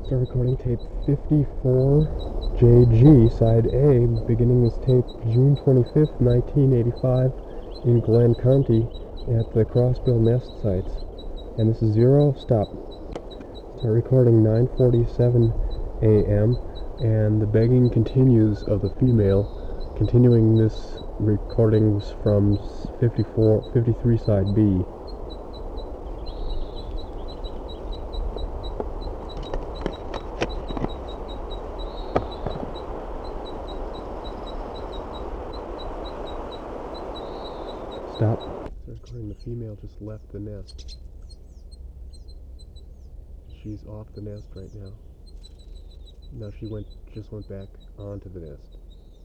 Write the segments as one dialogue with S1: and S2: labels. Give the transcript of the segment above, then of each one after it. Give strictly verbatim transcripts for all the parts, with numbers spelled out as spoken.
S1: Start recording tape fifty-four J G, side A, beginning this tape June twenty-fifth, nineteen eighty-five, in Glenn County at the Crossbill nest sites. And this is zero, stop. Start recording nine forty-seven A M, and the begging continues of the female, continuing this recordings from fifty-four, fifty-three side B. Stop. Start recording. The female just left the nest. She's off the nest right now. Now she went, just went back onto the nest.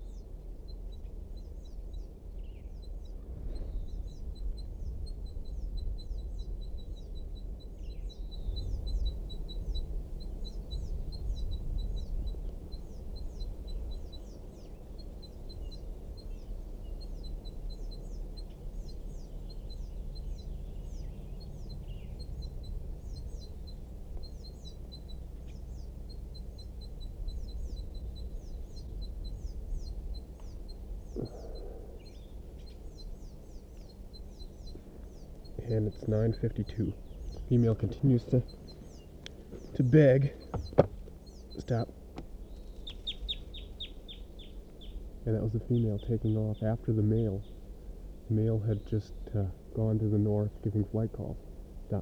S1: And it's nine fifty-two. Female continues to to beg. Stop. And that was the female taking off after the male. The male had just uh, gone to the north giving flight calls. Stop.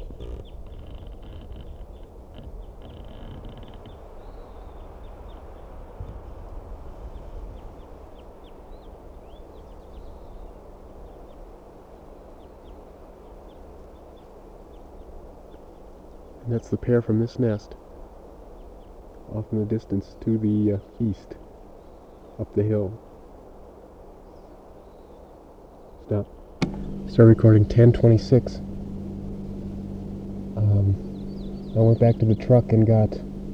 S1: And that's the pair from this nest, off in the distance to the uh, east, up the hill. Stop. Start recording ten twenty-six. Um, I went back to the truck and got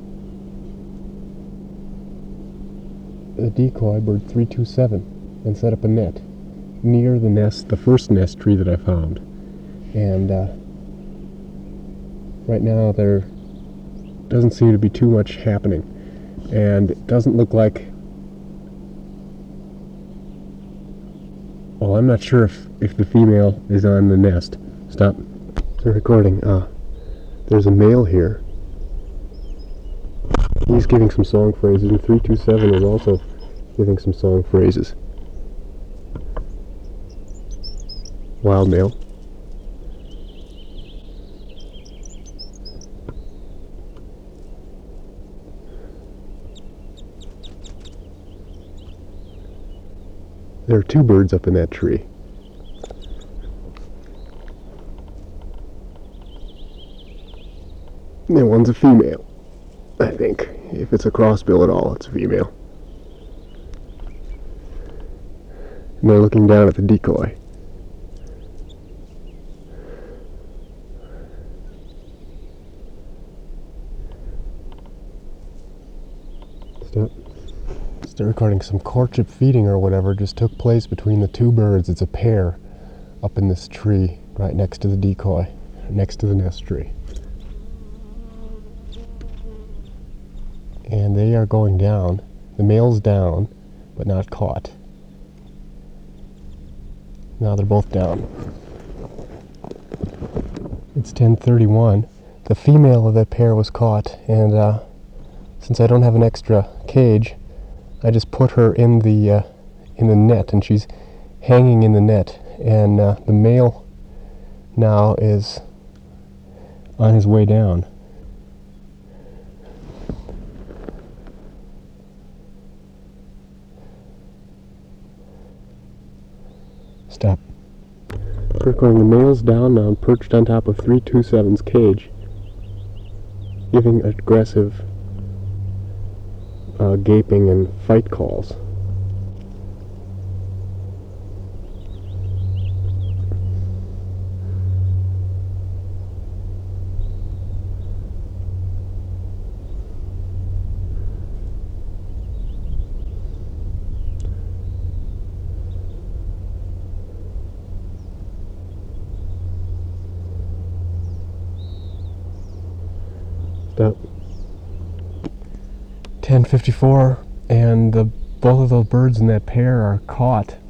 S1: the decoy bird three two seven and set up a net near the nest, the first nest tree that I found. And uh, right now there doesn't seem to be too much happening, and it doesn't look like, well, I'm not sure if, if the female is on the nest. Stop. Start recording. Uh, there's a male here. He's giving some song phrases, and three two seven is also giving some song phrases. Wild male. There are two birds up in that tree. And one's a female, I think. If it's a crossbill at all, it's a female. And they're looking down at the decoy. Stop. Start recording. Some courtship feeding or whatever just took place between the two birds. It's a pair up in this tree right next to the decoy, next to the nest tree. And they are going down. The male's down, but not caught. Now they're both down. It's ten thirty-one. The female of that pair was caught, and uh, since I don't have an extra cage, I just put her in the uh, in the net, and she's hanging in the net. And uh, the male now is on his way down. Stop. Recording. The male's down now, perched on top of three two seven's cage, giving aggressive Uh, gaping and fight calls. Stop. ten fifty-four, and the both of those birds in that pair are caught